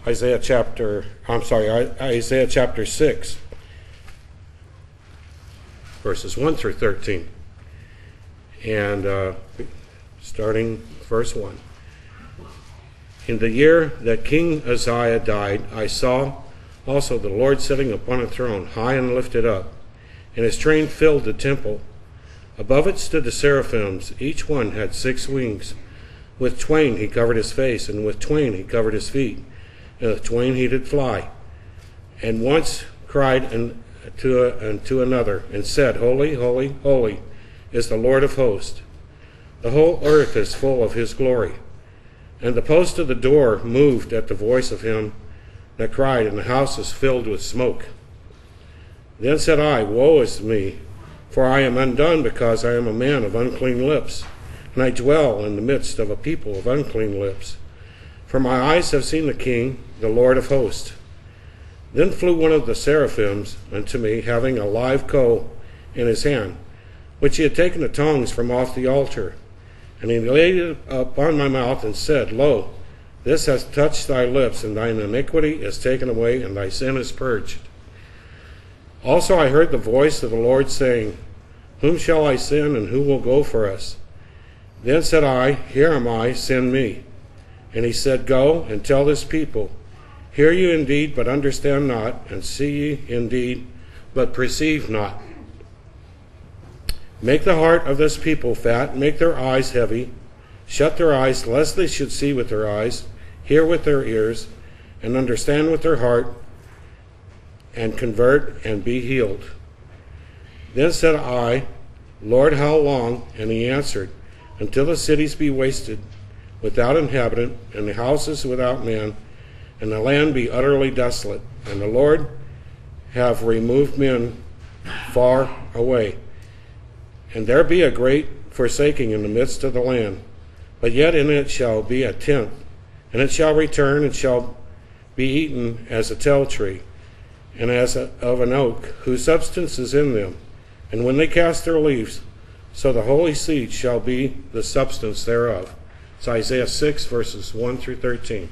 Isaiah chapter 6, verses 1 through 13. And starting verse 1. In the year that King Uzziah died, I saw also the Lord sitting upon a throne, high and lifted up, and his train filled the temple. Above it stood the seraphims. Each one had 6 wings. With twain he covered his face, and with twain he covered his feet, and with twain he did fly. And once cried unto another, and said, Holy, holy, holy is the Lord of hosts. The whole earth is full of his glory. And the post of the door moved at the voice of him that cried, and the house is filled with smoke. Then said I, Woe is me, for I am undone, because I am a man of unclean lips, and I dwell in the midst of a people of unclean lips. For my eyes have seen the King, the Lord of hosts. Then flew one of the seraphims unto me, having a live coal in his hand, which he had taken the tongs from off the altar. And he laid it upon my mouth, and said, Lo, this has touched thy lips, and thine iniquity is taken away, and thy sin is purged. Also I heard the voice of the Lord saying, Whom shall I send, and who will go for us? Then said I, Here am I, send me. And he said, Go and tell this people, Hear you indeed, but understand not, and see ye indeed, but perceive not. Make the heart of this people fat, make their eyes heavy, shut their eyes, lest they should see with their eyes, hear with their ears, and understand with their heart, and convert and be healed. Then said I, Lord, how long? And he answered, Until the cities be wasted, without inhabitant, and the houses without man, and the land be utterly desolate, and the Lord have removed men far away. And there be a great forsaking in the midst of the land, but yet in it shall be a tenth, and it shall return, and shall be eaten as a tell tree, and as of an oak, whose substance is in them. And when they cast their leaves, so the holy seed shall be the substance thereof. It's Isaiah 6, verses 1 through 13.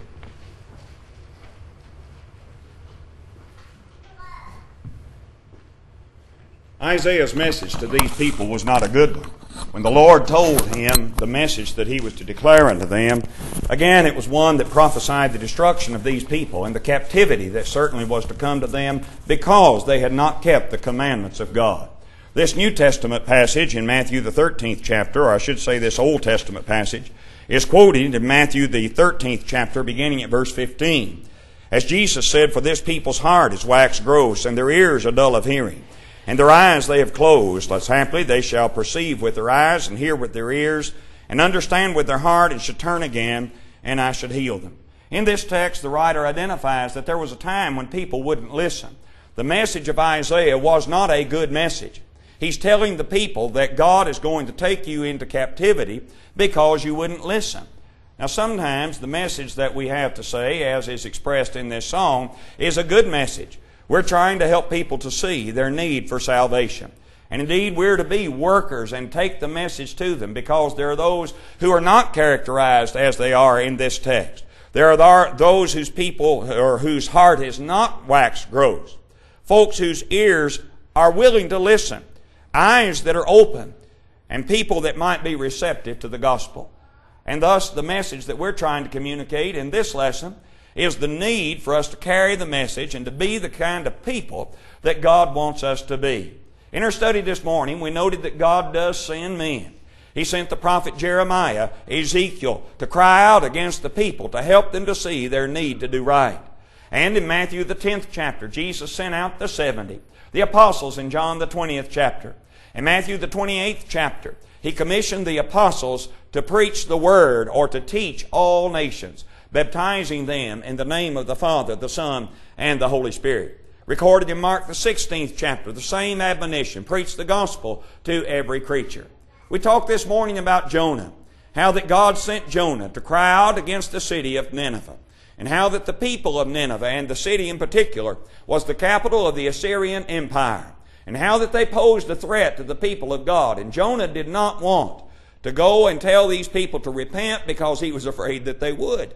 Isaiah's message to these people was not a good one. When the Lord told him the message that he was to declare unto them, again it was one that prophesied the destruction of these people and the captivity that certainly was to come to them because they had not kept the commandments of God. This New Testament passage in Matthew the 13th chapter, or I should say this Old Testament passage, is quoted in Matthew the 13th chapter beginning at verse 15. As Jesus said, For this people's heart is waxed gross, and their ears are dull of hearing. And their eyes they have closed, lest haply they shall perceive with their eyes, and hear with their ears, and understand with their heart, and should turn again, and I should heal them. In this text, the writer identifies that there was a time when people wouldn't listen. The message of Isaiah was not a good message. He's telling the people that God is going to take you into captivity because you wouldn't listen. Now sometimes the message that we have to say, as is expressed in this song, is a good message. We're trying to help people to see their need for salvation. And indeed, we're to be workers and take the message to them because there are those who are not characterized as they are in this text. There are those whose people or whose heart is not waxed gross. Folks whose ears are willing to listen, eyes that are open, and people that might be receptive to the gospel. And thus, the message that we're trying to communicate in this lesson is the need for us to carry the message and to be the kind of people that God wants us to be. In our study this morning, we noted that God does send men. He sent the prophet Jeremiah, Ezekiel, to cry out against the people, to help them to see their need to do right. And in Matthew the 10th chapter, Jesus sent out the 70, the apostles in John the 20th chapter. In Matthew the 28th chapter, He commissioned the apostles to preach the Word or to teach all nations, baptizing them in the name of the Father, the Son, and the Holy Spirit. Recorded in Mark the 16th chapter, the same admonition, preach the gospel to every creature. We talked this morning about Jonah, how that God sent Jonah to cry out against the city of Nineveh, and how that the people of Nineveh, and the city in particular, was the capital of the Assyrian Empire, and how that they posed a threat to the people of God. And Jonah did not want to go and tell these people to repent because he was afraid that they would.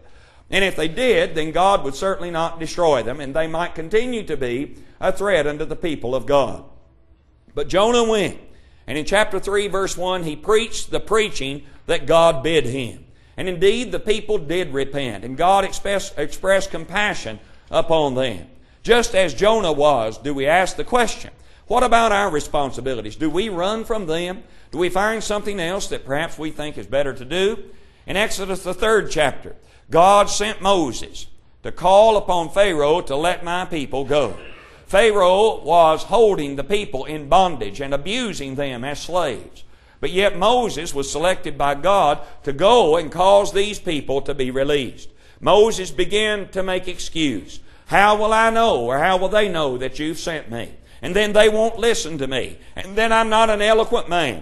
And if they did, then God would certainly not destroy them, and they might continue to be a threat unto the people of God. But Jonah went, and in chapter 3, verse 1, he preached the preaching that God bid him. And indeed, the people did repent, and God expressed compassion upon them. Just as Jonah was, do we ask the question, what about our responsibilities? Do we run from them? Do we find something else that perhaps we think is better to do? In Exodus, the 3rd chapter, God sent Moses to call upon Pharaoh to let my people go. Pharaoh was holding the people in bondage and abusing them as slaves. But yet Moses was selected by God to go and cause these people to be released. Moses began to make excuse. How will I know, or how will they know that you've sent me? And then they won't listen to me. And then I'm not an eloquent man.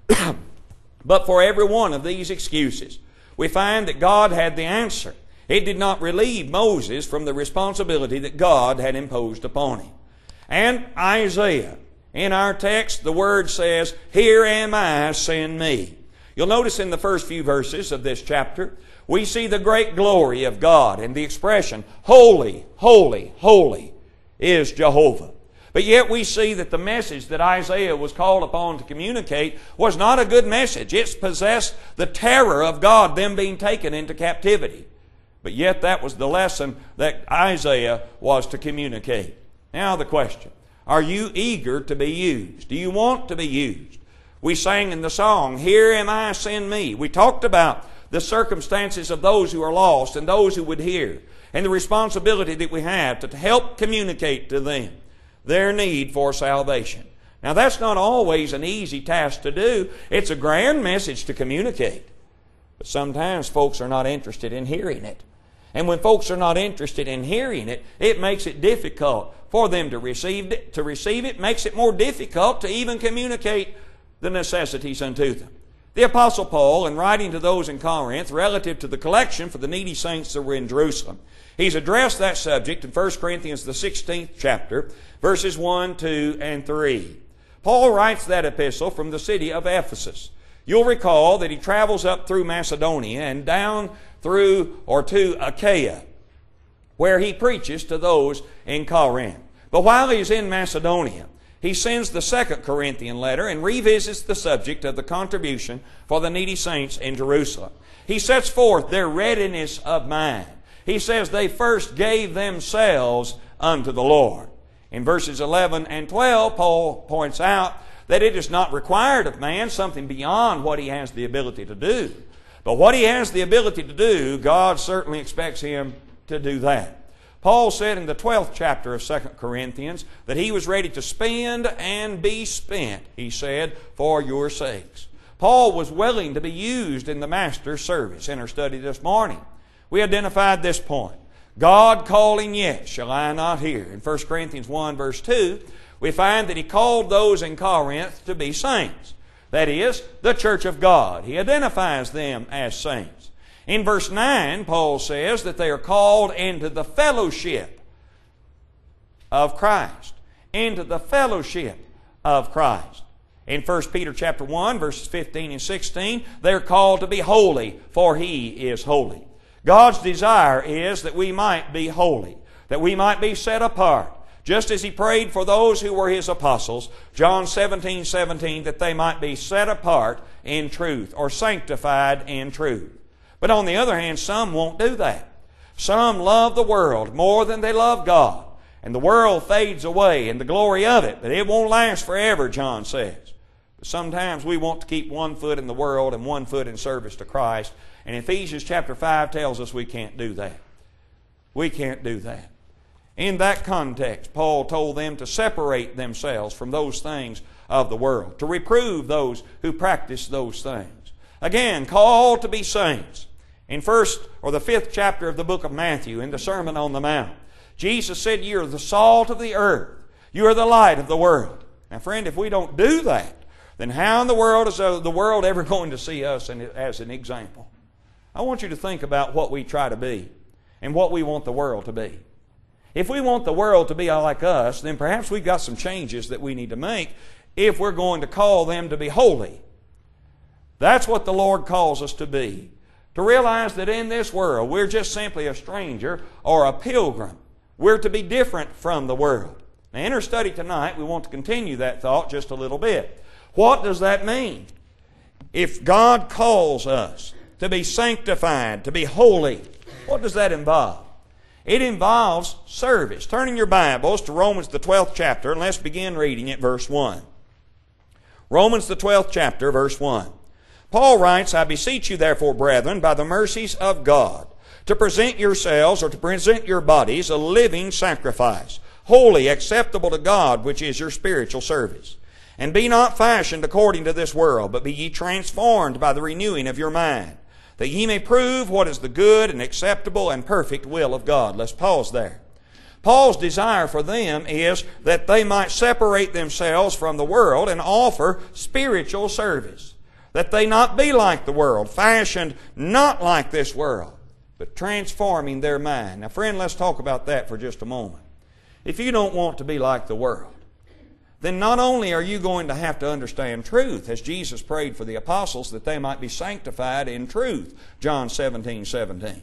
But for every one of these excuses, we find that God had the answer. It did not relieve Moses from the responsibility that God had imposed upon him. And Isaiah, in our text, the word says, "Here am I, send me." You'll notice in the first few verses of this chapter, we see the great glory of God and the expression, "Holy, holy, holy is Jehovah." But yet we see that the message that Isaiah was called upon to communicate was not a good message. It possessed the terror of God, them being taken into captivity. But yet that was the lesson that Isaiah was to communicate. Now the question, are you eager to be used? Do you want to be used? We sang in the song, "Here am I, send me." We talked about the circumstances of those who are lost and those who would hear, and the responsibility that we have to help communicate to them their need for salvation. Now that's not always an easy task to do. It's a grand message to communicate. But sometimes folks are not interested in hearing it. And when folks are not interested in hearing it, it makes it difficult for them to receive it. To receive it makes it more difficult to even communicate the necessities unto them. The Apostle Paul, in writing to those in Corinth relative to the collection for the needy saints that were in Jerusalem, he's addressed that subject in 1 Corinthians, the 16th chapter, verses 1, 2, and 3. Paul writes that epistle from the city of Ephesus. You'll recall that he travels up through Macedonia and down through or to Achaia, where he preaches to those in Corinth. But while he's in Macedonia, he sends the 2nd Corinthian letter and revisits the subject of the contribution for the needy saints in Jerusalem. He sets forth their readiness of mind. He says they first gave themselves unto the Lord. In verses 11 and 12, Paul points out that it is not required of man something beyond what he has the ability to do. But what he has the ability to do, God certainly expects him to do that. Paul said in the 12th chapter of 2 Corinthians that he was ready to spend and be spent, he said, for your sakes. Paul was willing to be used in the Master's service. In our study this morning, we identified this point. God calling, yet shall I not hear. In 1 Corinthians 1 verse 2, we find that he called those in Corinth to be saints. That is, the church of God. He identifies them as saints. In verse 9, Paul says that they are called into the fellowship of Christ. Into the fellowship of Christ. In 1 Peter chapter 1, verses 15 and 16, they're called to be holy, for He is holy. God's desire is that we might be holy, that we might be set apart, just as He prayed for those who were His apostles, John 17:17, that they might be set apart in truth, or sanctified in truth. But on the other hand, some won't do that. Some love the world more than they love God, and the world fades away and the glory of it, but it won't last forever, John says. But sometimes we want to keep one foot in the world and one foot in service to Christ, and Ephesians chapter 5 tells us we can't do that. We can't do that. In that context, Paul told them to separate themselves from those things of the world, to reprove those who practice those things. Again, called to be saints. In the 5th chapter of the book of Matthew, in the Sermon on the Mount, Jesus said, "You are the salt of the earth. You are the light of the world." Now, friend, if we don't do that, then how in the world is the world ever going to see us as an example? I want you to think about what we try to be and what we want the world to be. If we want the world to be like us, then perhaps we've got some changes that we need to make if we're going to call them to be holy. That's what the Lord calls us to be. To realize that in this world we're just simply a stranger or a pilgrim. We're to be different from the world. Now in our study tonight, we want to continue that thought just a little bit. What does that mean? If God calls us to be sanctified, to be holy, what does that involve? It involves service. Turn in your Bibles to Romans the 12th chapter, and let's begin reading at verse 1. Romans the 12th chapter, verse 1. Paul writes, I beseech you therefore, brethren, by the mercies of God, to present yourselves, or to present your bodies, a living sacrifice, holy, acceptable to God, which is your spiritual service. And be not fashioned according to this world, but be ye transformed by the renewing of your mind, that ye may prove what is the good and acceptable and perfect will of God. Let's pause there. Paul's desire for them is that they might separate themselves from the world and offer spiritual service. That they not be like the world, fashioned not like this world, but transforming their mind. Now friend, let's talk about that for just a moment. If you don't want to be like the world, then not only are you going to have to understand truth, as Jesus prayed for the apostles that they might be sanctified in truth, John 17:17.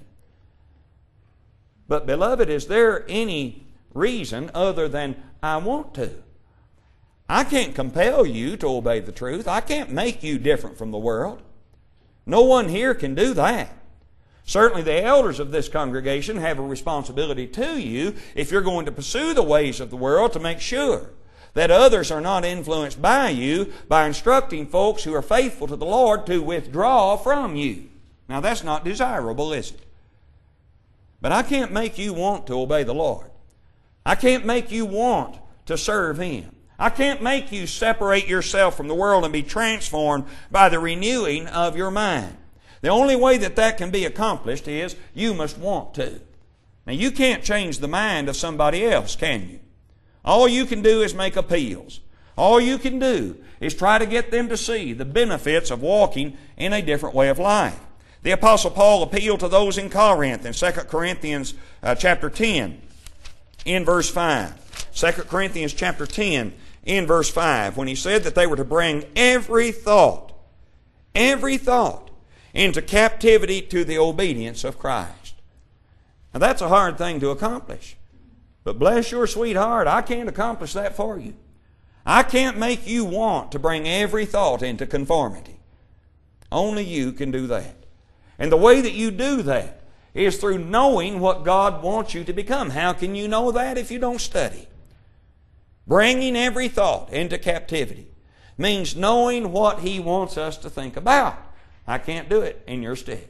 But beloved, is there any reason other than I want to? I can't compel you to obey the truth. I can't make you different from the world. No one here can do that. Certainly the elders of this congregation have a responsibility to you if you're going to pursue the ways of the world to make sure that others are not influenced by you by instructing folks who are faithful to the Lord to withdraw from you. Now that's not desirable, is it? But I can't make you want to obey the Lord. I can't make you want to serve Him. I can't make you separate yourself from the world and be transformed by the renewing of your mind. The only way that that can be accomplished is you must want to. Now you can't change the mind of somebody else, can you? All you can do is make appeals. All you can do is try to get them to see the benefits of walking in a different way of life. The Apostle Paul appealed to those in Corinth in 2 Corinthians chapter 10 in verse 5. 2 Corinthians chapter 10 in verse 5, when he said that they were to bring every thought into captivity to the obedience of Christ. Now that's a hard thing to accomplish. But bless your sweetheart, I can't accomplish that for you. I can't make you want to bring every thought into conformity. Only you can do that. And the way that you do that is through knowing what God wants you to become. How can you know that if you don't study? Bringing every thought into captivity means knowing what He wants us to think about. I can't do it in your stead.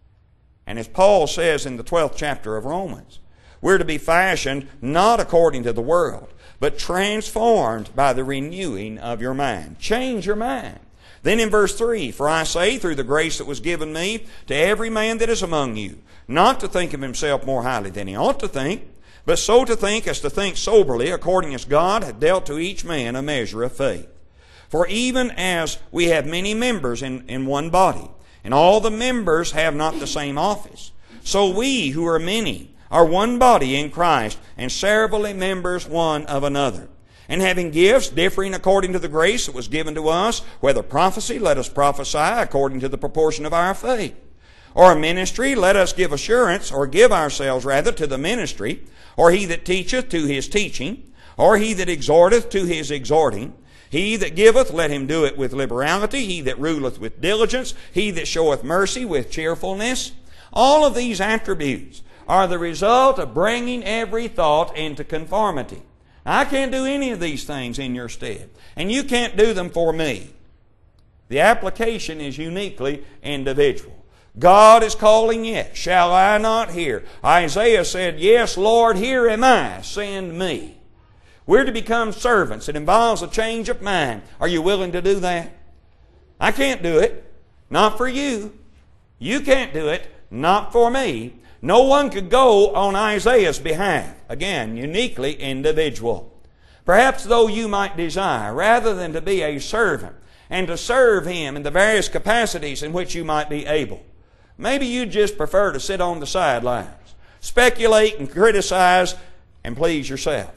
And as Paul says in the 12th chapter of Romans, we're to be fashioned not according to the world, but transformed by the renewing of your mind. Change your mind. Then in verse 3, for I say, through the grace that was given me, to every man that is among you, not to think of himself more highly than he ought to think, but so to think as to think soberly, according as God hath dealt to each man a measure of faith. For even as we have many members in one body, and all the members have not the same office, so we who are many are one body in Christ, and severally members one of another. And having gifts differing according to the grace that was given to us, whether prophecy, let us prophesy according to the proportion of our faith. Or a ministry, let us give assurance, or give ourselves rather to the ministry. Or he that teacheth to his teaching. Or he that exhorteth to his exhorting. He that giveth, let him do it with liberality. He that ruleth with diligence. He that showeth mercy with cheerfulness. All of these attributes are the result of bringing every thought into conformity. I can't do any of these things in your stead, and you can't do them for me. The application is uniquely individual. God is calling, yet shall I not hear? Isaiah said, yes, Lord, here am I, send me. We're to become servants. It involves a change of mind. Are you willing to do that? I can't do it. Not for you. You can't do it. Not for me. No one could go on Isaiah's behalf. Again, uniquely individual. Perhaps though you might desire, rather than to be a servant and to serve Him in the various capacities in which you might be able, maybe you just prefer to sit on the sidelines, speculate and criticize and please yourself.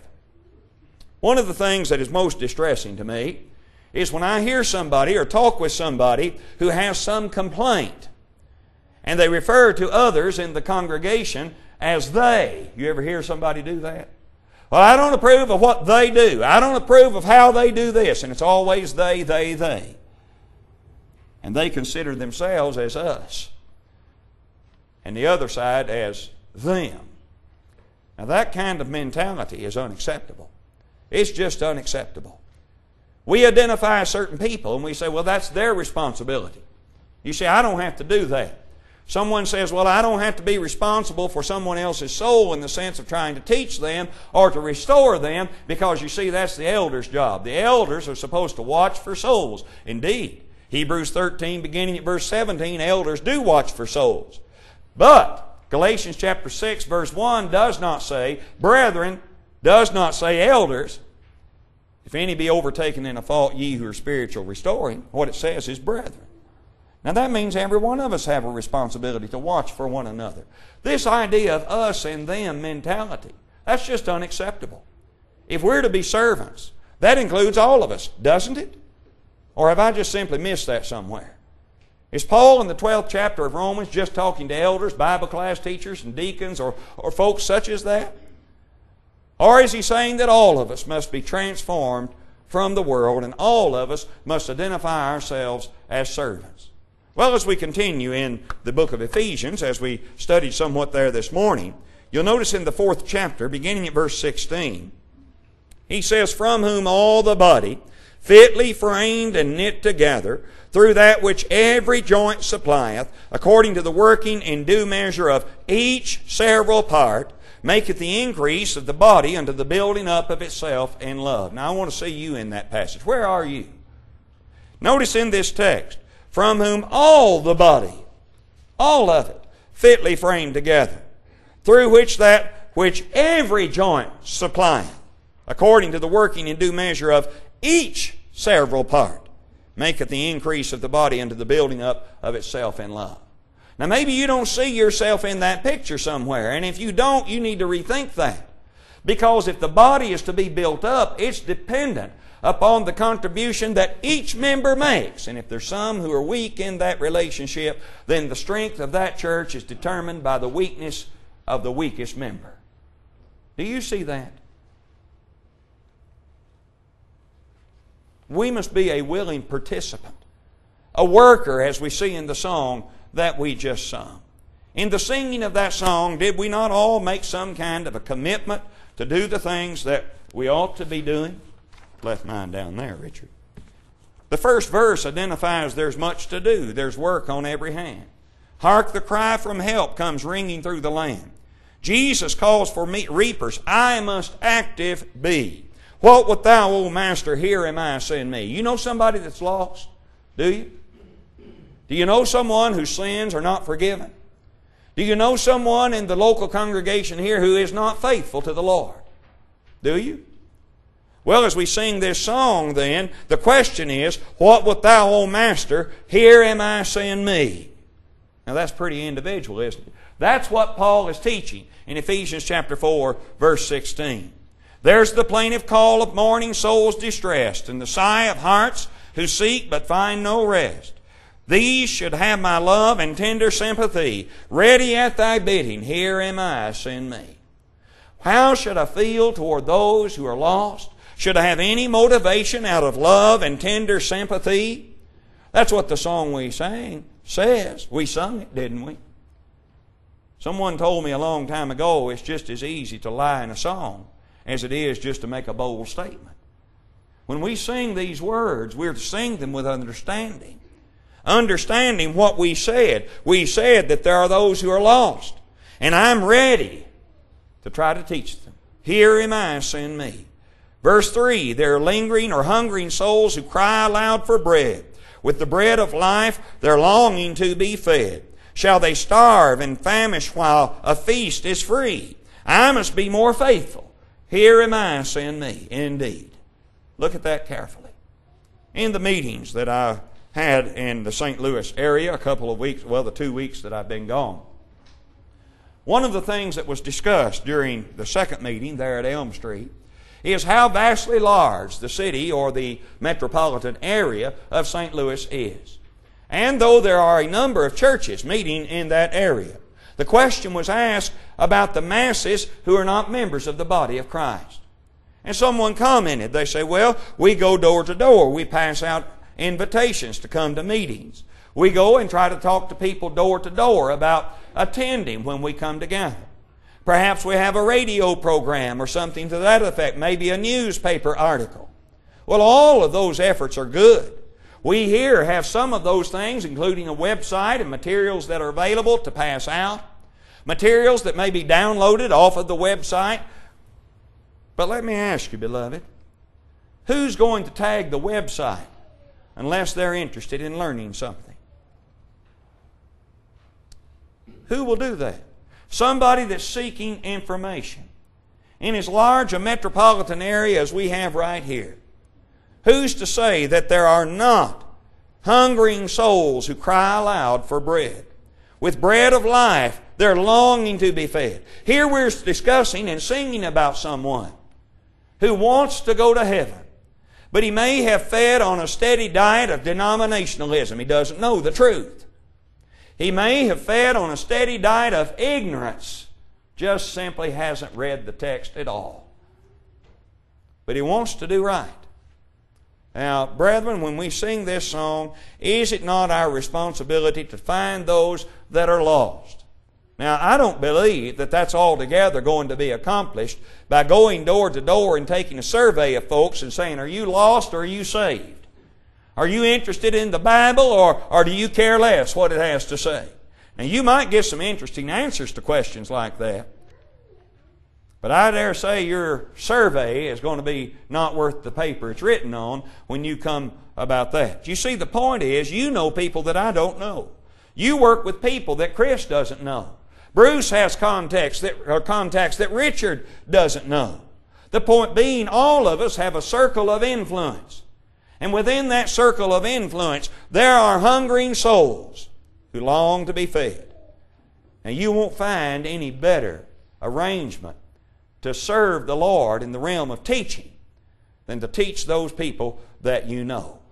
One of the things that is most distressing to me is when I hear somebody or talk with somebody who has some complaint. And they refer to others in the congregation as they. You ever hear somebody do that? Well, I don't approve of what they do. I don't approve of how they do this. And it's always they. And they consider themselves as us. And the other side as them. Now that kind of mentality is unacceptable. It's just unacceptable. We identify certain people and we say, well, that's their responsibility. You say, I don't have to do that. Someone says, well, I don't have to be responsible for someone else's soul in the sense of trying to teach them or to restore them, because you see, that's the elder's job. The elders are supposed to watch for souls. Indeed, Hebrews 13, beginning at verse 17, elders do watch for souls. But Galatians chapter 6, verse 1 does not say brethren, does not say elders. If any be overtaken in a fault, ye who are spiritual, restore him. What it says is brethren. Now that means every one of us have a responsibility to watch for one another. This idea of us and them mentality, that's just unacceptable. If we're to be servants, that includes all of us, doesn't it? Or have I just simply missed that somewhere? Is Paul in the 12th chapter of Romans just talking to elders, Bible class teachers, and deacons, or folks such as that? Or is he saying that all of us must be transformed from the world and all of us must identify ourselves as servants? Well, as we continue in the book of Ephesians, as we studied somewhat there this morning, you'll notice in the 4th chapter, beginning at verse 16, he says, from whom all the body, fitly framed and knit together, through that which every joint supplieth, according to the working in due measure of each several part, maketh the increase of the body unto the building up of itself in love. Now I want to see you in that passage. Where are you? Notice in this text, from whom all the body, all of it, fitly framed together, through which that which every joint supplieth, according to the working in due measure of each several part, maketh the increase of the body unto the building up of itself in love. Now maybe you don't see yourself in that picture somewhere, and if you don't, you need to rethink that. Because if the body is to be built up, it's dependent upon the contribution that each member makes. And if there's some who are weak in that relationship, then the strength of that church is determined by the weakness of the weakest member. Do you see that? We must be a willing participant, a worker, as we see in the song that we just sung. In the singing of that song, did we not all make some kind of a commitment to do the things that we ought to be doing? Left mine down there, Richard. The first verse identifies there's much to do. There's work on every hand. Hark, the cry from help comes ringing through the land. Jesus calls for reapers. I must active be. What wilt thou, O Master? Here am I, send me. You know somebody that's lost? Do you? Do you know someone whose sins are not forgiven? Do you know someone in the local congregation here who is not faithful to the Lord? Do you? Well, as we sing this song then, the question is, what wilt thou, O Master? Here am I, send me. Now that's pretty individual, isn't it? That's what Paul is teaching in Ephesians chapter 4, verse 16. There's the plaintive call of mourning souls distressed, and the sigh of hearts who seek but find no rest. These should have my love and tender sympathy, ready at thy bidding, here am I, send me. How should I feel toward those who are lost? Should I have any motivation out of love and tender sympathy? That's what the song we sang says. We sung it, didn't we? Someone told me a long time ago, it's just as easy to lie in a song as it is just to make a bold statement. When we sing these words, we're to sing them with understanding. Understanding what we said. We said that there are those who are lost. And I'm ready to try to teach them. Here am I, send me. Verse 3, there are lingering or hungering souls who cry aloud for bread. With the bread of life, they're longing to be fed. Shall they starve and famish while a feast is free? I must be more faithful. Here am I, send me. Indeed. Look at that carefully. In the meetings that I had in the St. Louis area a couple of weeks, well, the 2 weeks that I've been gone, one of the things that was discussed during the second meeting there at Elm Street is how vastly large the city or the metropolitan area of St. Louis is. And though there are a number of churches meeting in that area, the question was asked about the masses who are not members of the body of Christ. And someone commented, they say, well, we go door to door. We pass out invitations to come to meetings. We go and try to talk to people door to door about attending when we come together. Perhaps we have a radio program or something to that effect, maybe a newspaper article. Well, all of those efforts are good. We here have some of those things, including a website and materials that are available to pass out, materials that may be downloaded off of the website. But let me ask you, beloved, who's going to tag the website unless they're interested in learning something? Who will do that? Somebody that's seeking information. In as large a metropolitan area as we have right here, who's to say that there are not hungering souls who cry aloud for bread? With bread of life, they're longing to be fed. Here we're discussing and singing about someone who wants to go to heaven, but he may have fed on a steady diet of denominationalism. He doesn't know the truth. He may have fed on a steady diet of ignorance, just simply hasn't read the text at all. But he wants to do right. Now, brethren, when we sing this song, is it not our responsibility to find those that are lost? Now, I don't believe that that's altogether going to be accomplished by going door to door and taking a survey of folks and saying, are you lost or are you saved? Are you interested in the Bible or do you care less what it has to say? Now, you might get some interesting answers to questions like that. But I dare say your survey is going to be not worth the paper it's written on when you come about that. You see, the point is, you know people that I don't know. You work with people that Chris doesn't know. Bruce has contacts that Richard doesn't know. The point being, all of us have a circle of influence. And within that circle of influence, there are hungering souls who long to be fed. Now, you won't find any better arrangement to serve the Lord in the realm of teaching than to teach those people that you know.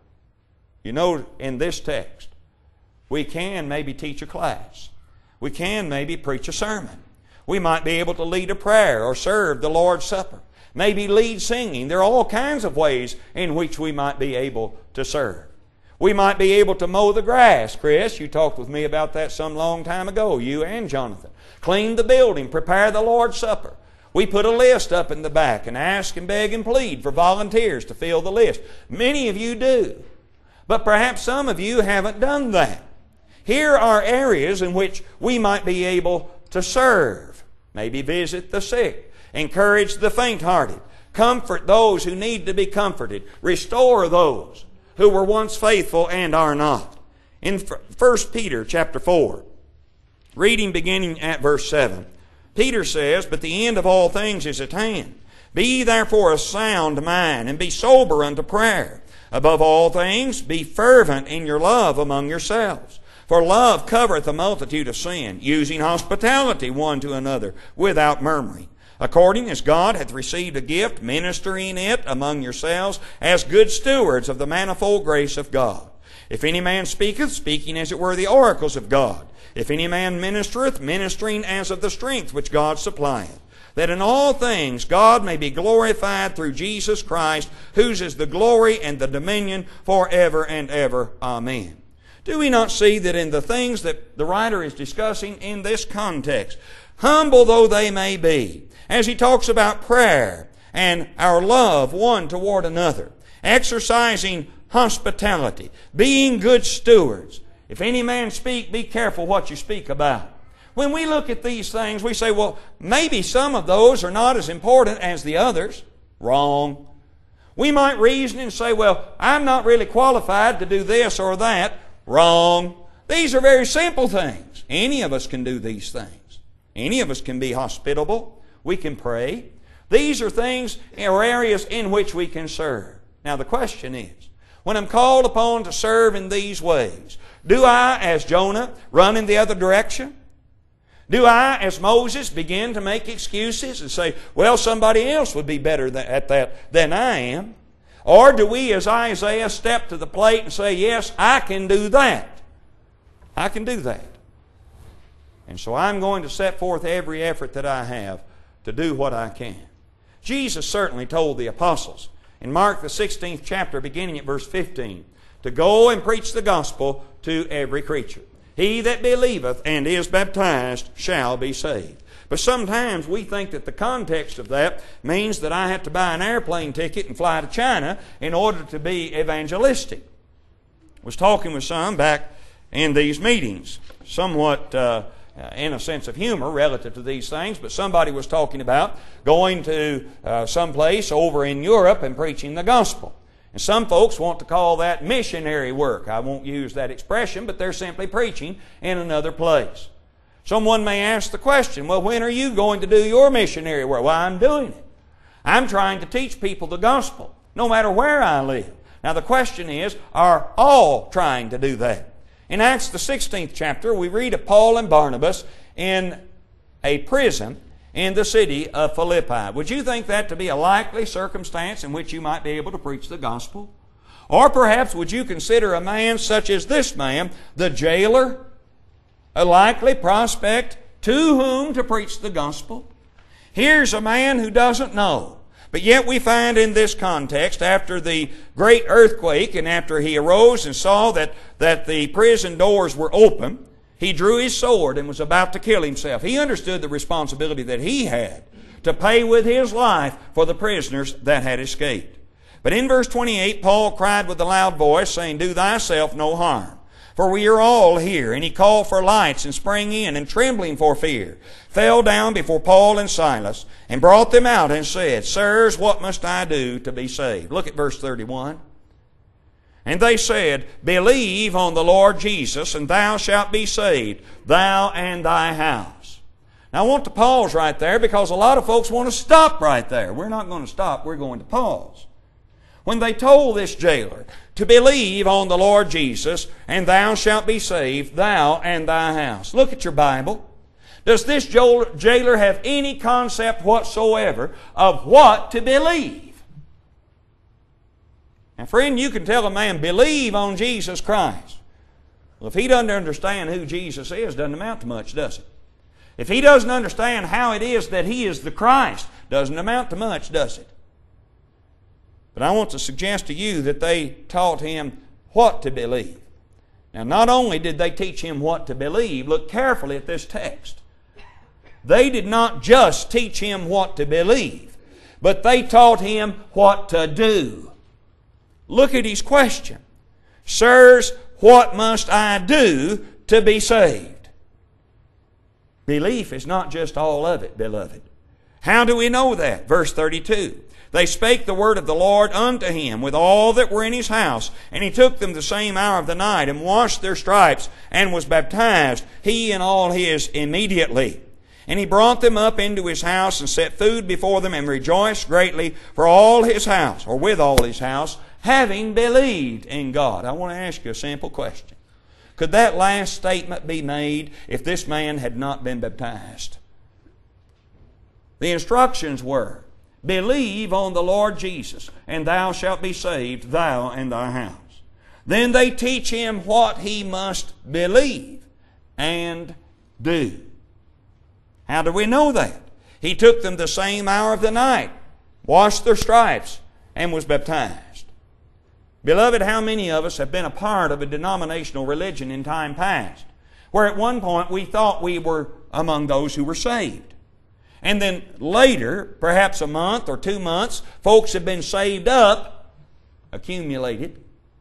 You know, in this text, we can maybe teach a class. We can maybe preach a sermon. We might be able to lead a prayer or serve the Lord's Supper. Maybe lead singing. There are all kinds of ways in which we might be able to serve. We might be able to mow the grass. Chris, you talked with me about that some long time ago, you and Jonathan. Clean the building, prepare the Lord's Supper. We put a list up in the back and ask and beg and plead for volunteers to fill the list. Many of you do. But perhaps some of you haven't done that. Here are areas in which we might be able to serve. Maybe visit the sick. Encourage the faint-hearted. Comfort those who need to be comforted. Restore those who were once faithful and are not. In 1 Peter chapter 4, reading beginning at verse 7, Peter says, "But the end of all things is at hand. Be ye therefore of sound mind, and be sober unto prayer. Above all things, be fervent in your love among yourselves. For love covereth a multitude of sin, using hospitality one to another, without murmuring. According as God hath received a gift, ministering it among yourselves as good stewards of the manifold grace of God. If any man speaketh, speaking as it were the oracles of God. If any man ministereth, ministering as of the strength which God supplieth. That in all things God may be glorified through Jesus Christ, whose is the glory and the dominion forever and ever. Amen." Do we not see that in the things that the writer is discussing in this context, humble though they may be, as he talks about prayer and our love one toward another, exercising hospitality, being good stewards. If any man speak, be careful what you speak about. When we look at these things, we say, well, maybe some of those are not as important as the others. Wrong. We might reason and say, well, I'm not really qualified to do this or that. Wrong. These are very simple things. Any of us can do these things. Any of us can be hospitable. We can pray. These are things or areas in which we can serve. Now the question is, when I'm called upon to serve in these ways, do I, as Jonah, run in the other direction? Do I, as Moses, begin to make excuses and say, well, somebody else would be better at that than I am? Or do we, as Isaiah, step to the plate and say, yes, I can do that. I can do that. And so I'm going to set forth every effort that I have to do what I can. Jesus certainly told the apostles in Mark the 16th chapter, beginning at verse 15, to go and preach the gospel to every creature. He that believeth and is baptized shall be saved. But sometimes we think that the context of that means that I have to buy an airplane ticket and fly to China in order to be evangelistic. I was talking with some back in these meetings, somewhat in a sense of humor relative to these things, but somebody was talking about going to some place over in Europe and preaching the gospel. And some folks want to call that missionary work. I won't use that expression, but they're simply preaching in another place. Someone may ask the question, well, when are you going to do your missionary work? Well, I'm doing it. I'm trying to teach people the gospel, no matter where I live. Now, the question is, are all trying to do that? In Acts the 16th chapter, we read of Paul and Barnabas in a prison in the city of Philippi. Would you think that to be a likely circumstance in which you might be able to preach the gospel? Or perhaps would you consider a man such as this man, the jailer, a likely prospect to whom to preach the gospel? Here's a man who doesn't know. But yet we find in this context, after the great earthquake and after he arose and saw that the prison doors were open, he drew his sword and was about to kill himself. He understood the responsibility that he had to pay with his life for the prisoners that had escaped. But in verse 28, Paul cried with a loud voice, saying, do thyself no harm, for we are all here. And he called for lights and sprang in, and trembling for fear, fell down before Paul and Silas, and brought them out and said, sirs, what must I do to be saved? Look at verse 31. And they said, believe on the Lord Jesus, and thou shalt be saved, thou and thy house. Now I want to pause right there, because a lot of folks want to stop right there. We're not going to stop, we're going to pause. When they told this jailer to believe on the Lord Jesus, and thou shalt be saved, thou and thy house. Look at your Bible. Does this jailer have any concept whatsoever of what to believe? Now, friend, you can tell a man, believe on Jesus Christ. Well, if he doesn't understand who Jesus is, doesn't amount to much, does it? If he doesn't understand how it is that he is the Christ, doesn't amount to much, does it? But I want to suggest to you that they taught him what to believe. Now, not only did they teach him what to believe, look carefully at this text. They did not just teach him what to believe, but they taught him what to do. Look at his question. Sirs, what must I do to be saved? Belief is not just all of it, beloved. How do we know that? Verse 32. They spake the word of the Lord unto him with all that were in his house. And he took them the same hour of the night, and washed their stripes, and was baptized, he and all his immediately. And he brought them up into his house, and set food before them, and rejoiced greatly for all his house, or with all his house, having believed in God. I want to ask you a simple question. Could that last statement be made if this man had not been baptized? The instructions were, believe on the Lord Jesus, and thou shalt be saved, thou and thy house. Then they teach him what he must believe and do. How do we know that? He took them the same hour of the night, washed their stripes, and was baptized. Beloved, how many of us have been a part of a denominational religion in time past, where at one point we thought we were among those who were saved. And then later, perhaps a month or 2 months, folks have been saved up, accumulated,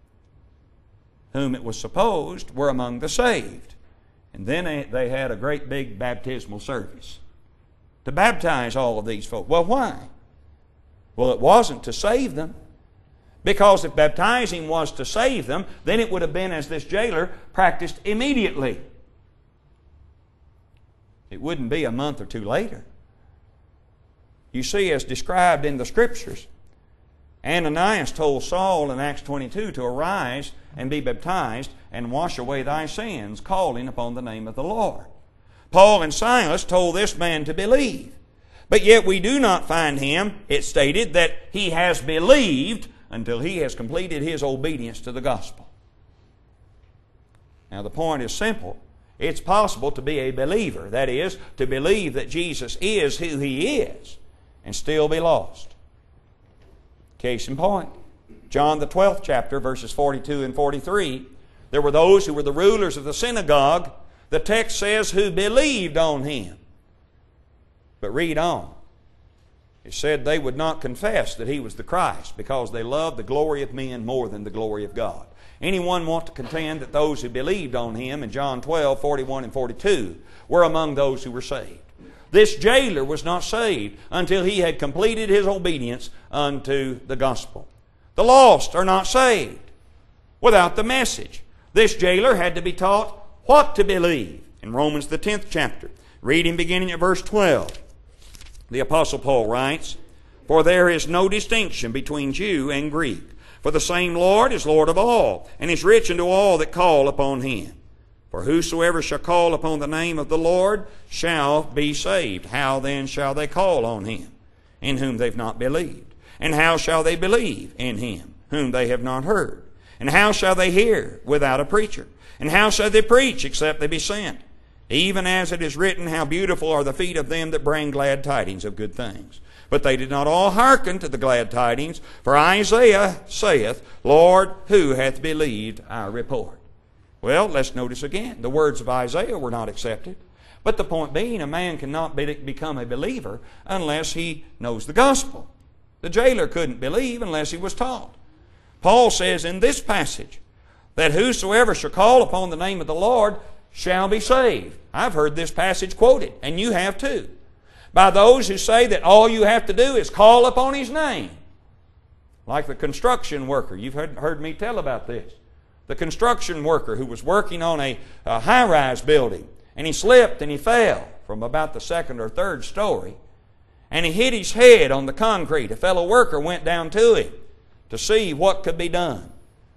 whom it was supposed were among the saved. And then they had a great big baptismal service to baptize all of these folks. Well, why? Well, it wasn't to save them. Because if baptizing was to save them, then it would have been, as this jailer practiced, immediately. It wouldn't be a month or two later. You see, as described in the Scriptures, Ananias told Saul in Acts 22 to arise and be baptized and wash away thy sins, calling upon the name of the Lord. Paul and Silas told this man to believe. But yet we do not find him, it stated, that he has believed until he has completed his obedience to the gospel. Now the point is simple. It's possible to be a believer, that is, to believe that Jesus is who He is, and still be lost. Case in point, John the 12th chapter, verses 42 and 43, there were those who were the rulers of the synagogue, the text says, who believed on Him. But read on. It said they would not confess that He was the Christ because they loved the glory of men more than the glory of God. Anyone want to contend that those who believed on Him in John 12, 41 and 42 were among those who were saved? This jailer was not saved until he had completed his obedience unto the gospel. The lost are not saved without the message. This jailer had to be taught what to believe. In Romans the 10th chapter, reading beginning at verse 12, the Apostle Paul writes, "For there is no distinction between Jew and Greek, for the same Lord is Lord of all, and is rich unto all that call upon Him. For whosoever shall call upon the name of the Lord shall be saved. How then shall they call on Him, in whom they've not believed? And how shall they believe in Him, whom they have not heard? And how shall they hear without a preacher? And how shall they preach except they be sent? Even as it is written, how beautiful are the feet of them that bring glad tidings of good things. But they did not all hearken to the glad tidings, for Isaiah saith, Lord, who hath believed our report?" Well, let's notice again, the words of Isaiah were not accepted. But the point being, a man cannot become a believer unless he knows the gospel. The jailer couldn't believe unless he was taught. Paul says in this passage that whosoever shall call upon the name of the Lord shall be saved. I've heard this passage quoted, and you have too, by those who say that all you have to do is call upon His name. Like the construction worker. You've heard me tell about this. The construction worker who was working on a high-rise building, and he slipped and he fell from about the second or third story, and he hit his head on the concrete. A fellow worker went down to him to see what could be done.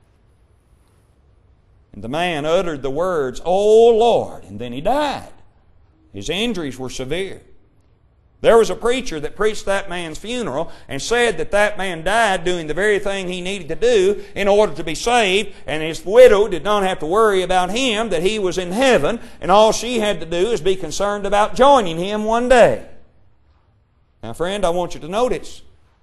And the man uttered the words, "Oh Lord," and then he died. His injuries were severe. There was a preacher that preached that man's funeral and said that that man died doing the very thing he needed to do in order to be saved, and his widow did not have to worry about him, that he was in heaven, and all she had to do is be concerned about joining him one day. Now, friend, I want you to notice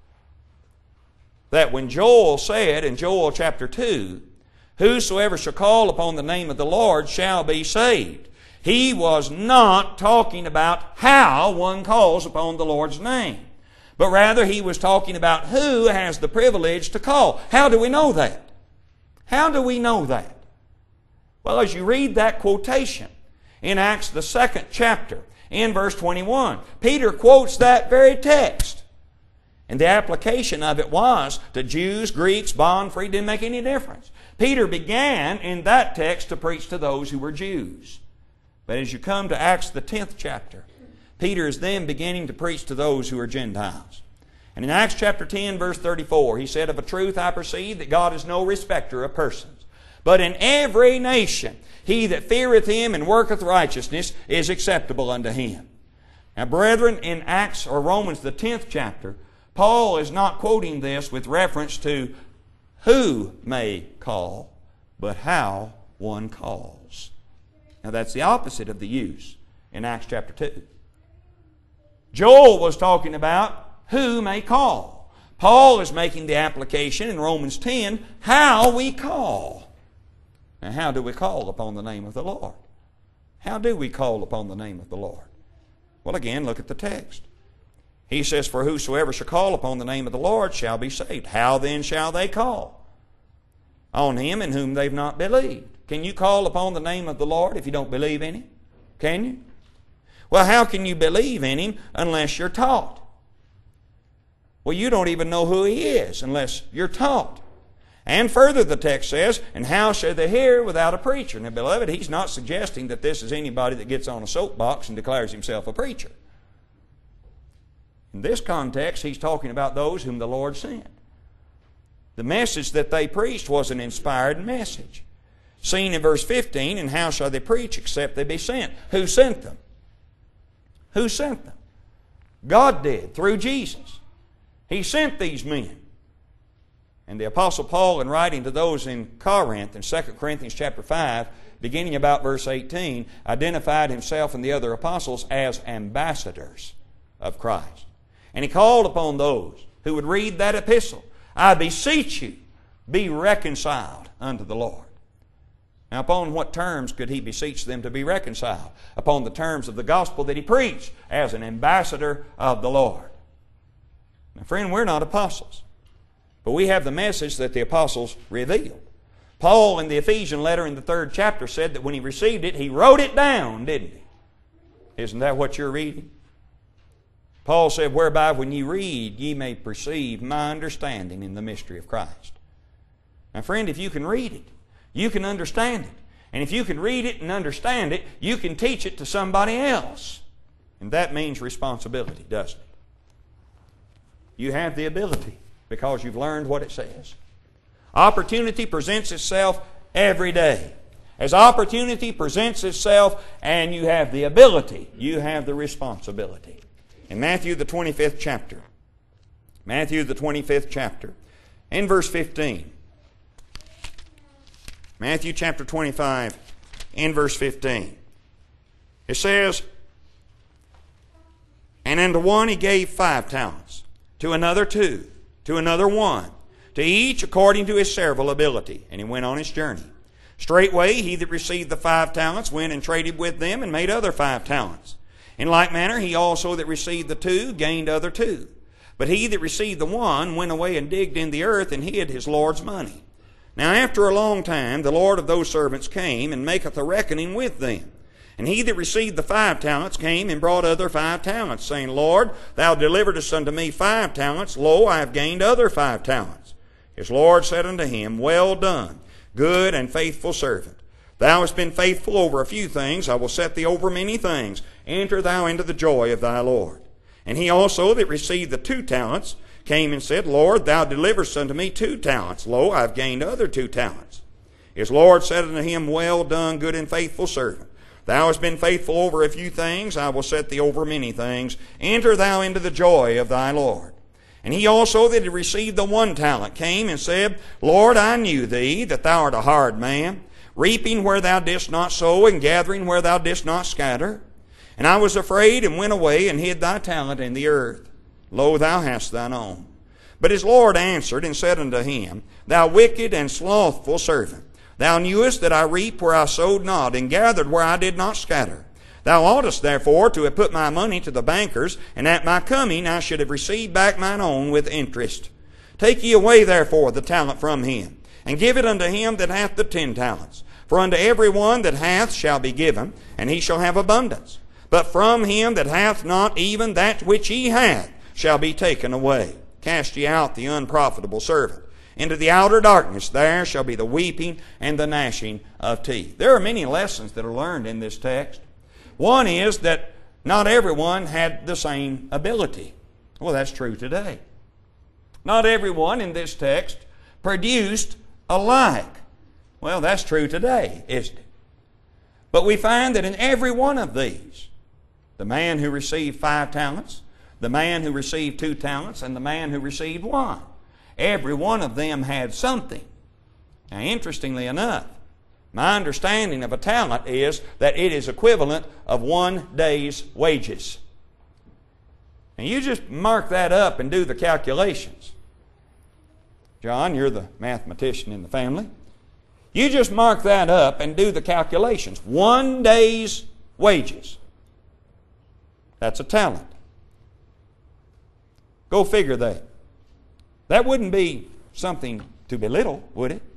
that when Joel said in Joel chapter 2, "Whosoever shall call upon the name of the Lord shall be saved," he was not talking about how one calls upon the Lord's name, but rather he was talking about who has the privilege to call. How do we know that? How do we know that? Well, as you read that quotation in Acts the 2nd chapter, in verse 21, Peter quotes that very text. And the application of it was to Jews, Greeks, bond, free, didn't make any difference. Peter began in that text to preach to those who were Jews. But as you come to Acts the 10th chapter, Peter is then beginning to preach to those who are Gentiles. And in Acts chapter 10, verse 34, he said, "Of a truth I perceive that God is no respecter of persons, but in every nation he that feareth Him and worketh righteousness is acceptable unto Him." Now, brethren, in Acts or Romans the 10th chapter, Paul is not quoting this with reference to who may call, but how one calls. Now that's the opposite of the use in Acts chapter 2. Joel was talking about who may call. Paul is making the application in Romans 10, how we call. Now how do we call upon the name of the Lord? How do we call upon the name of the Lord? Well, again, look at the text. He says, "For whosoever shall call upon the name of the Lord shall be saved." How then shall they call? On Him in whom they've not believed. Can you call upon the name of the Lord if you don't believe in Him? Can you? Well, how can you believe in Him unless you're taught? Well, you don't even know who He is unless you're taught. And further, the text says, "And how shall they hear without a preacher?" Now, beloved, he's not suggesting that this is anybody that gets on a soapbox and declares himself a preacher. In this context, he's talking about those whom the Lord sent. The message that they preached was an inspired message. Seen in verse 15, "And how shall they preach except they be sent?" Who sent them? Who sent them? God did, through Jesus. He sent these men. And the Apostle Paul, in writing to those in Corinth, in 2 Corinthians chapter 5, beginning about verse 18, identified himself and the other apostles as ambassadors of Christ. And he called upon those who would read that epistle, I beseech you, be reconciled unto the Lord. Now, upon what terms could he beseech them to be reconciled? Upon the terms of the gospel that he preached as an ambassador of the Lord. Now, friend, we're not apostles, but we have the message that the apostles revealed. Paul, in the Ephesian letter in the 3rd chapter, said that when he received it, he wrote it down, didn't he? Isn't that what you're reading? Paul said, whereby when ye read, ye may perceive my understanding in the mystery of Christ. Now, friend, if you can read it, you can understand it. And if you can read it and understand it, you can teach it to somebody else. And that means responsibility, doesn't it? You have the ability because you've learned what it says. Opportunity presents itself every day. As opportunity presents itself and you have the ability, you have the responsibility. In Matthew the 25th chapter, in verse 15, Matthew chapter 25, in verse 15. It says, and unto one he gave 5 talents, to another 2, to another 1, to each according to his several ability. And he went on his journey. Straightway he that received the 5 talents went and traded with them and made other 5 talents. In like manner he also that received the 2 gained other 2. But he that received the 1 went away and digged in the earth and hid his Lord's money. Now after a long time the Lord of those servants came and maketh a reckoning with them. And he that received the 5 talents came and brought other 5 talents, saying, Lord, thou deliveredest unto me 5 talents. Lo, I have gained other 5 talents. His Lord said unto him, well done, good and faithful servant. Thou hast been faithful over a few things. I will set thee over many things. Enter thou into the joy of thy Lord. And he also that received the 2 talents came and said, Lord, thou deliverest unto me 2 talents. Lo, I have gained other 2 talents. His Lord said unto him, well done, good and faithful servant. Thou hast been faithful over a few things. I will set thee over many things. Enter thou into the joy of thy Lord. And he also that had received the 1 talent came and said, Lord, I knew thee, that thou art a hard man, reaping where thou didst not sow, and gathering where thou didst not scatter. And I was afraid, and went away, and hid thy talent in the earth. Lo, thou hast thine own. But his Lord answered and said unto him, Thou wicked and slothful servant, thou knewest that I reap where I sowed not, and gathered where I did not scatter. Thou oughtest therefore to have put my money to the bankers, and at my coming I should have received back mine own with interest. Take ye away therefore the talent from him, and give it unto him that hath the 10 talents. For unto every one that hath shall be given, and he shall have abundance. But from him that hath not, even that which he hath shall be taken away. Cast ye out the unprofitable servant. Into the outer darkness there shall be the weeping and the gnashing of teeth. There are many lessons that are learned in this text. One is that not everyone had the same ability. Well, that's true today. Not everyone in this text produced alike. Well, that's true today, isn't it? But we find that in every one of these, the man who received 5 talents, the man who received 2 talents, and the man who received 1, every one of them had something. Now, interestingly enough, my understanding of a talent is that it is equivalent of 1 day's wages. And you just mark that up and do the calculations. John, you're the mathematician in the family. You just mark that up and do the calculations. 1 day's wages. That's a talent. Go figure that. That wouldn't be something to belittle, would it?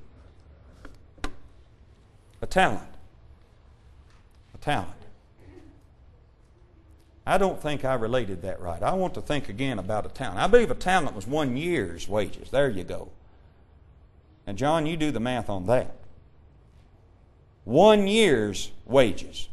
A talent. A talent. I don't think I related that right. I want to think again about a talent. I believe a talent was 1 year's wages. There you go. And John, you do the math on that. 1 year's wages.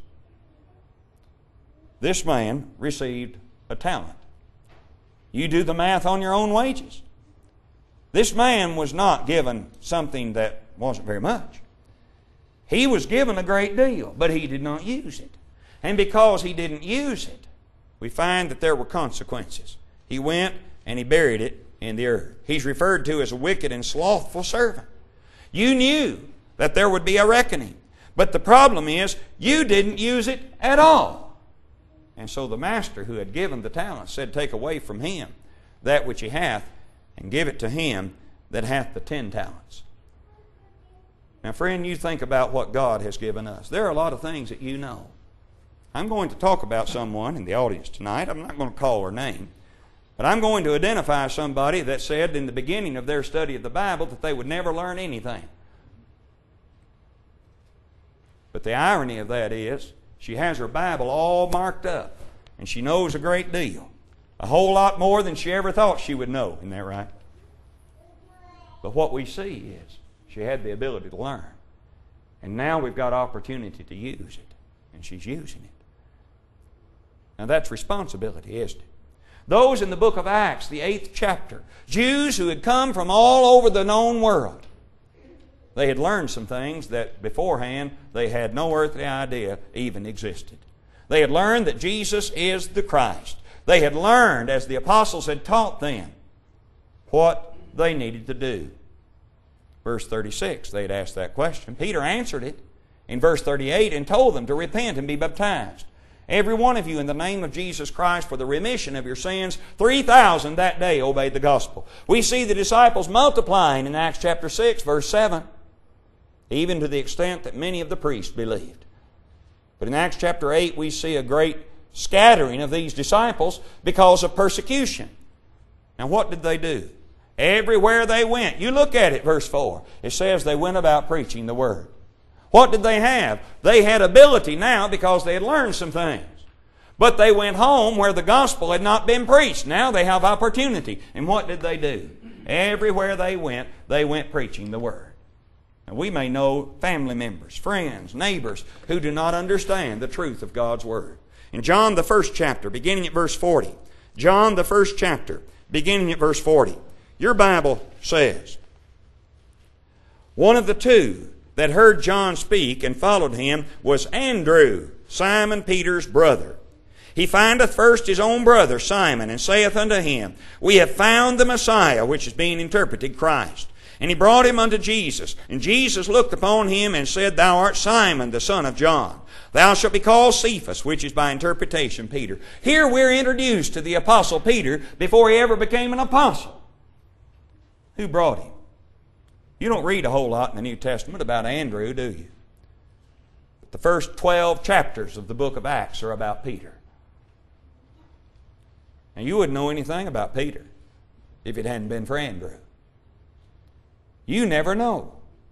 This man received a talent. You do the math on your own wages. This man was not given something that wasn't very much. He was given a great deal, but he did not use it. And because he didn't use it, we find that there were consequences. He went and he buried it in the earth. He's referred to as a wicked and slothful servant. You knew that there would be a reckoning. But the problem is, you didn't use it at all. And so the master who had given the talents said, take away from him that which he hath, and give it to him that hath the 10 talents. Now, friend, you think about what God has given us. There are a lot of things that you know. I'm going to talk about someone in the audience tonight. I'm not going to call her name. But I'm going to identify somebody that said in the beginning of their study of the Bible that they would never learn anything. But the irony of that is, she has her Bible all marked up, and she knows a great deal. A whole lot more than she ever thought she would know. Isn't that right? But what we see is, she had the ability to learn. And now we've got opportunity to use it. And she's using it. Now that's responsibility, isn't it? Those in the book of Acts, the 8th chapter, Jews who had come from all over the known world, they had learned some things that beforehand they had no earthly idea even existed. They had learned that Jesus is the Christ. They had learned, as the apostles had taught them, what they needed to do. Verse 36, they had asked that question. Peter answered it in verse 38 and told them to repent and be baptized, every one of you, in the name of Jesus Christ for the remission of your sins. 3,000 that day obeyed the gospel. We see the disciples multiplying in Acts chapter 6, verse 7, even to the extent that many of the priests believed. But in Acts chapter 8, we see a great scattering of these disciples because of persecution. Now what did they do? Everywhere they went. You look at it, verse 4. It says they went about preaching the Word. What did they have? They had ability now because they had learned some things. But they went home where the gospel had not been preached. Now they have opportunity. And what did they do? Everywhere they went preaching the Word. And we may know family members, friends, neighbors who do not understand the truth of God's Word. In John the 1st chapter, beginning at verse 40. John the 1st chapter, beginning at verse 40. Your Bible says, one of the two that heard John speak and followed him was Andrew, Simon Peter's brother. He findeth first his own brother Simon, and saith unto him, we have found the Messiah, which is being interpreted Christ. And he brought him unto Jesus. And Jesus looked upon him and said, thou art Simon, the son of John. Thou shalt be called Cephas, which is by interpretation Peter. Here we're introduced to the apostle Peter before he ever became an apostle. Who brought him? You don't read a whole lot in the New Testament about Andrew, do you? But the first 12 chapters of the book of Acts are about Peter. And you wouldn't know anything about Peter if it hadn't been for Andrew. You never know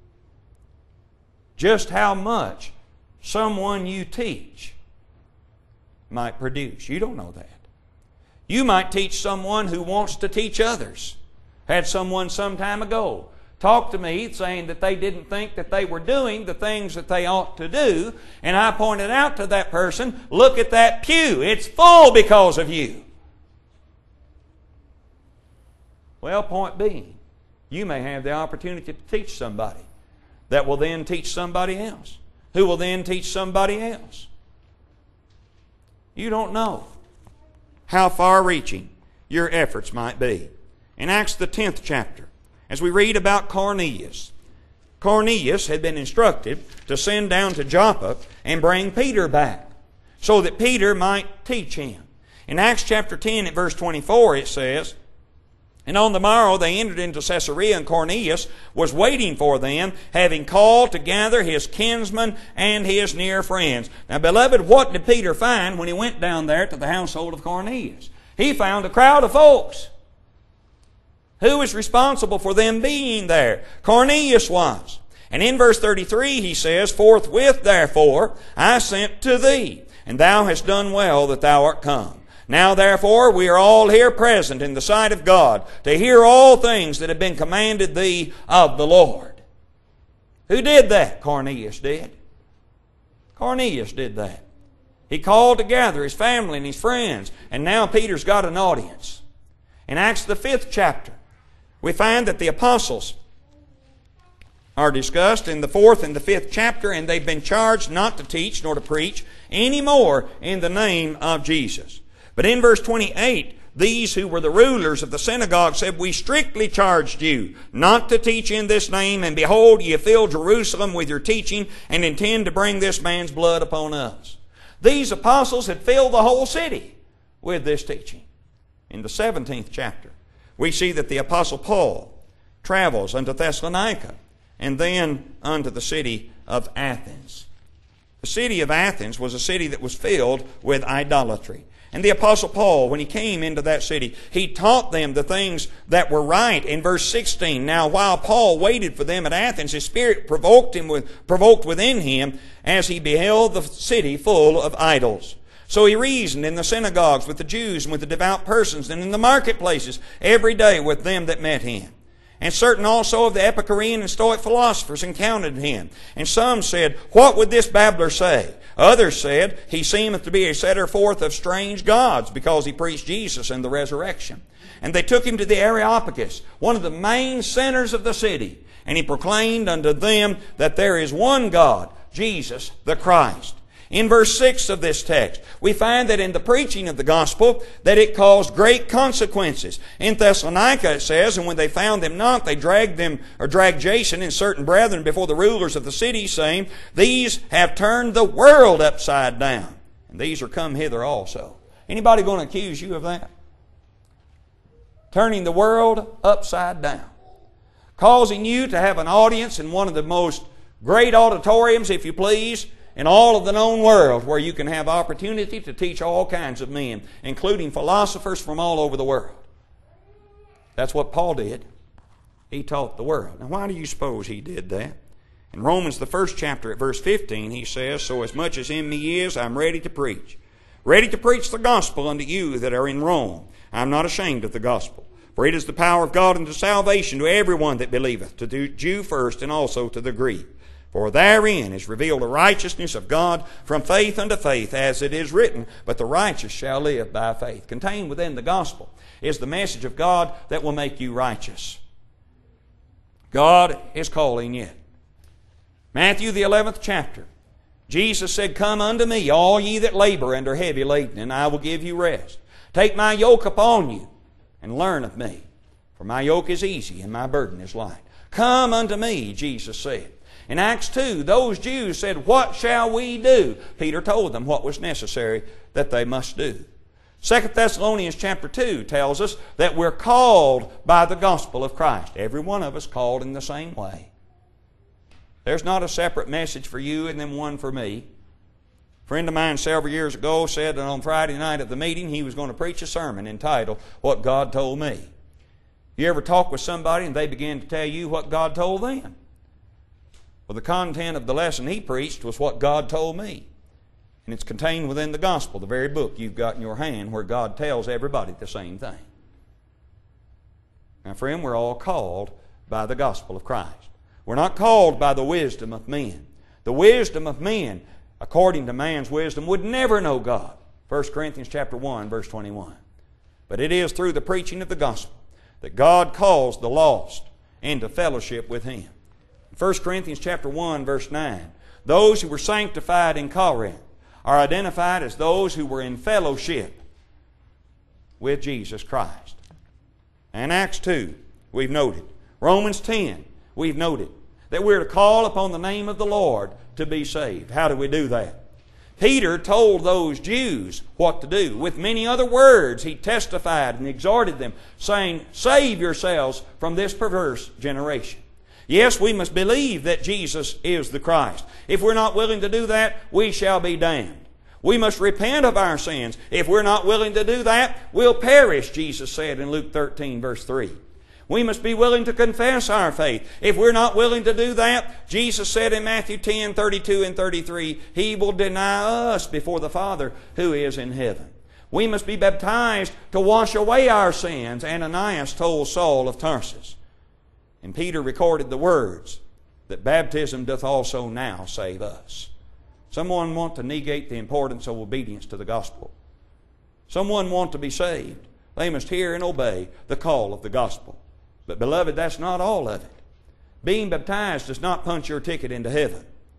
just how much someone you teach might produce. You don't know that. You might teach someone who wants to teach others. Had someone some time ago talk to me saying that they didn't think that they were doing the things that they ought to do, and I pointed out to that person, look at that pew, it's full because of you. Well, point being, you may have the opportunity to teach somebody that will then teach somebody else, who will then teach somebody else. You don't know how far-reaching your efforts might be. In Acts the 10th chapter, as we read about Cornelius, Cornelius had been instructed to send down to Joppa and bring Peter back so that Peter might teach him. In Acts chapter 10 at verse 24 it says, and on the morrow they entered into Caesarea, and Cornelius was waiting for them, having called together his kinsmen and his near friends. Now, beloved, what did Peter find when he went down there to the household of Cornelius? He found a crowd of folks. Who was responsible for them being there? Cornelius was. And in verse 33 he says, forthwith therefore I sent to thee, and thou hast done well that thou art come. Now therefore we are all here present in the sight of God to hear all things that have been commanded thee of the Lord. Who did that? Cornelius did. Cornelius did that. He called together his family and his friends, and now Peter's got an audience. In Acts the 5th chapter, we find that the apostles are discussed in the 4th and the 5th chapter, and they've been charged not to teach nor to preach any more in the name of Jesus. But in verse 28, these who were the rulers of the synagogue said, "We strictly charged you not to teach in this name, and behold, ye fill Jerusalem with your teaching, and intend to bring this man's blood upon us." These apostles had filled the whole city with this teaching. In the 17th chapter, we see that the Apostle Paul travels unto Thessalonica and then unto the city of Athens. The city of Athens was a city that was filled with idolatry. And the Apostle Paul, when he came into that city, he taught them the things that were right. In verse 16, "Now while Paul waited for them at Athens, his spirit provoked within him as he beheld the city full of idols. So he reasoned in the synagogues with the Jews and with the devout persons, and in the marketplaces every day with them that met him. And certain also of the Epicurean and Stoic philosophers encountered him. And some said, What would this babbler say? Others said, He seemeth to be a setter forth of strange gods, because he preached Jesus and the resurrection. And they took him to the Areopagus, one of the main centers of the city. And he proclaimed unto them that there is one God, Jesus the Christ." In verse 6 of this text, we find that in the preaching of the gospel, that it caused great consequences. In Thessalonica it says, "And when they found them not, they dragged Jason and certain brethren before the rulers of the city, saying, These have turned the world upside down, and these are come hither also." Anybody going to accuse you of that? Turning the world upside down. Causing you to have an audience in one of the most great auditoriums, if you please, in all of the known world, where you can have opportunity to teach all kinds of men, including philosophers from all over the world. That's what Paul did. He taught the world. Now, why do you suppose he did that? In Romans, the 1st chapter, at verse 15, he says, "So as much as in me is, I'm ready to preach the gospel unto you that are in Rome. I'm not ashamed of the gospel. For it is the power of God unto salvation to everyone that believeth, to the Jew first, and also to the Greek. For therein is revealed the righteousness of God from faith unto faith, as it is written, But the righteous shall live by faith." Contained within the gospel is the message of God that will make you righteous. God is calling you. Matthew, the 11th chapter. Jesus said, "Come unto me, all ye that labor and are heavy laden, and I will give you rest. Take my yoke upon you, and learn of me. For my yoke is easy, and my burden is light." Come unto me, Jesus said. In Acts 2, those Jews said, "What shall we do?" Peter told them what was necessary that they must do. 2 Thessalonians chapter 2 tells us that we're called by the gospel of Christ. Every one of us called in the same way. There's not a separate message for you and then one for me. A friend of mine several years ago said that on Friday night at the meeting he was going to preach a sermon entitled, "What God Told Me." You ever talk with somebody and they begin to tell you what God told them? Well, the content of the lesson he preached was what God told me. And it's contained within the gospel, the very book you've got in your hand, where God tells everybody the same thing. Now, friend, we're all called by the gospel of Christ. We're not called by the wisdom of men. The wisdom of men, according to man's wisdom, would never know God. 1 Corinthians chapter 1, verse 21. But it is through the preaching of the gospel that God calls the lost into fellowship with Him. 1 Corinthians chapter 1, verse 9. Those who were sanctified in Corinth are identified as those who were in fellowship with Jesus Christ. And Acts 2, we've noted. Romans 10, we've noted that we're to call upon the name of the Lord to be saved. How do we do that? Peter told those Jews what to do. With many other words, he testified and exhorted them, saying, "Save yourselves from this perverse generation." Yes, we must believe that Jesus is the Christ. If we're not willing to do that, we shall be damned. We must repent of our sins. If we're not willing to do that, we'll perish, Jesus said in Luke 13, verse 3. We must be willing to confess our faith. If we're not willing to do that, Jesus said in Matthew 10, 32 and 33, He will deny us before the Father who is in heaven. We must be baptized to wash away our sins. Ananias told Saul of Tarsus. And Peter recorded the words that baptism doth also now save us. Someone want to negate the importance of obedience to the gospel. Someone want to be saved. They must hear and obey the call of the gospel. But beloved, that's not all of it. Being baptized does not punch your ticket into heaven.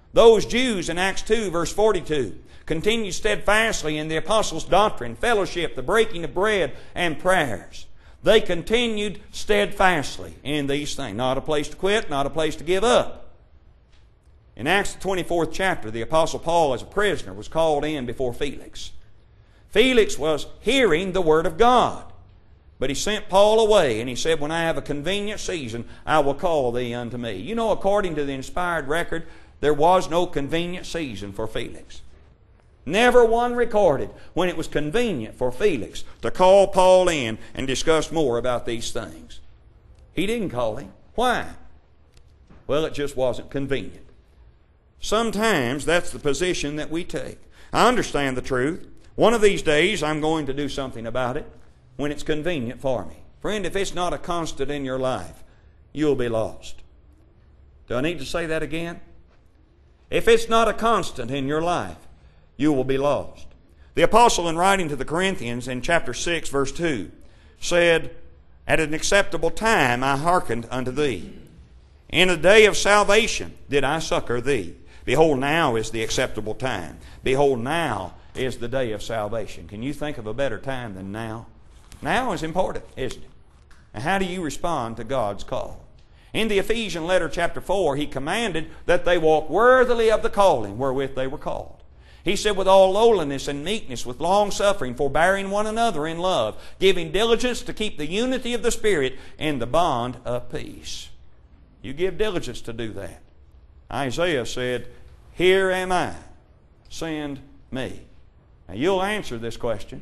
Those Jews in Acts 2, verse 42, continued steadfastly in the apostles' doctrine, fellowship, the breaking of bread, and prayers. They continued steadfastly in these things. Not a place to quit, not a place to give up. In Acts the 24th chapter, the apostle Paul, as a prisoner, was called in before Felix. Felix was hearing the Word of God. But he sent Paul away, and he said, when I have a convenient season, I will call thee unto me. You know, according to the inspired record, there was no convenient season for Felix. Never one recorded when it was convenient for Felix to call Paul in and discuss more about these things. He didn't call him. Why? Well, it just wasn't convenient. Sometimes that's the position that we take. I understand the truth. One of these days I'm going to do something about it when it's convenient for me. Friend, if it's not a constant in your life, you'll be lost. Do I need to say that again? If it's not a constant in your life, you will be lost. The apostle, in writing to the Corinthians in chapter 6, verse 2, said, at an acceptable time I hearkened unto thee. In a day of salvation did I succor thee. Behold, now is the acceptable time. Behold, now is the day of salvation. Can you think of a better time than now? Now is important, isn't it? And how do you respond to God's call? In the Ephesian letter, chapter 4, he commanded that they walk worthily of the calling wherewith they were called. He said, with all lowliness and meekness, with long suffering, forbearing one another in love, giving diligence to keep the unity of the Spirit in the bond of peace. You give diligence to do that. Isaiah said, here am I, send me. Now you'll answer this question.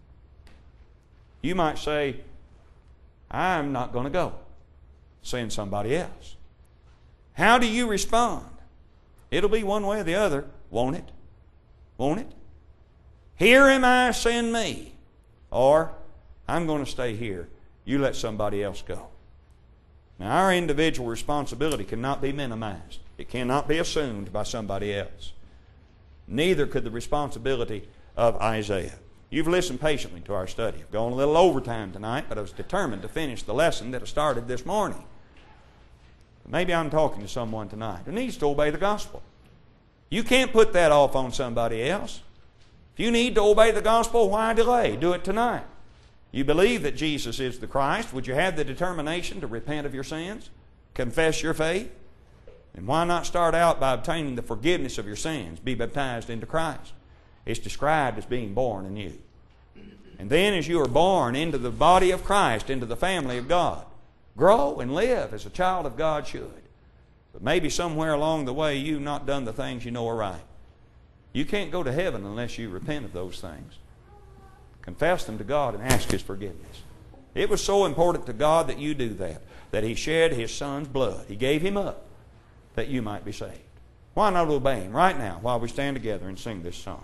You might say, I'm not going to go. Send somebody else. How do you respond? It'll be one way or the other, won't it? Won't it? Here am I, send me. Or, I'm going to stay here. You let somebody else go. Now, our individual responsibility cannot be minimized. It cannot be assumed by somebody else. Neither could the responsibility of Isaiah. You've listened patiently to our study. I've gone a little overtime tonight, but I was determined to finish the lesson that I started this morning. Maybe I'm talking to someone tonight who needs to obey the gospel. You can't put that off on somebody else. If you need to obey the gospel, why delay? Do it tonight. You believe that Jesus is the Christ. Would you have the determination to repent of your sins? Confess your faith? And why not start out by obtaining the forgiveness of your sins? Be baptized into Christ. It's described as being born anew. And then as you are born into the body of Christ, into the family of God, grow and live as a child of God should. But maybe somewhere along the way you've not done the things you know are right. You can't go to heaven unless you repent of those things. Confess them to God and ask His forgiveness. It was so important to God that you do that He shed His Son's blood. He gave Him up that you might be saved. Why not obey Him right now while we stand together and sing this song?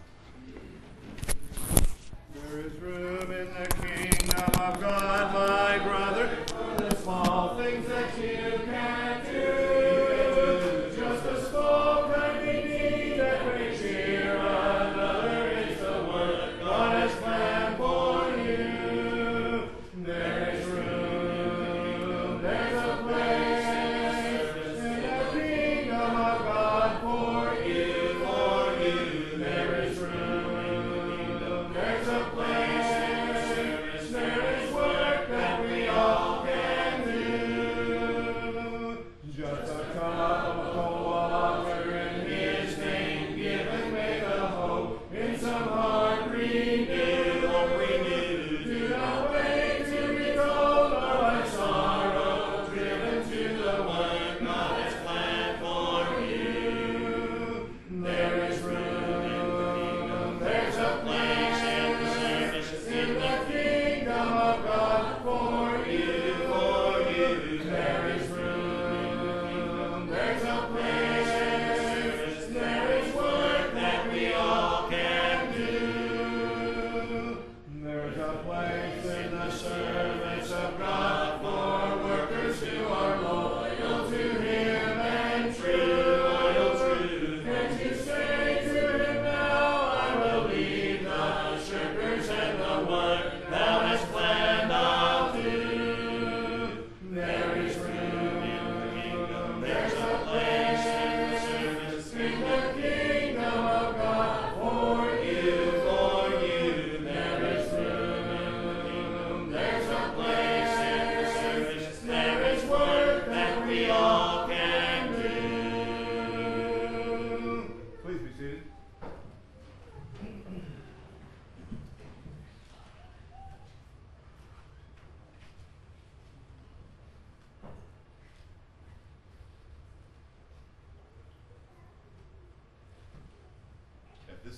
There is room in the kingdom of God, my brother, for the small things that you can do. Just a small kindly deed that brings cheer another is the work God has planned for you. There is room, there's a place in the kingdom of God for you. There is room, there's a place, there is work that we all can do. Just a cup of cold water in His name, given with a hope in some heart renewed. Do not wait to be told or like sorrow, driven to the work God has planned for you. There is room, there's a place in the kingdom of God for you. There is room, there's a place, there is work that we all can do. There's a place in the service of God for workers who are loyal to Him and true. Can't you say to Him now, I will leave the shirkers and the work Thou hast planned I'll do. There is room, there's a place in the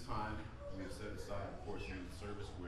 time we have set aside a portion of the service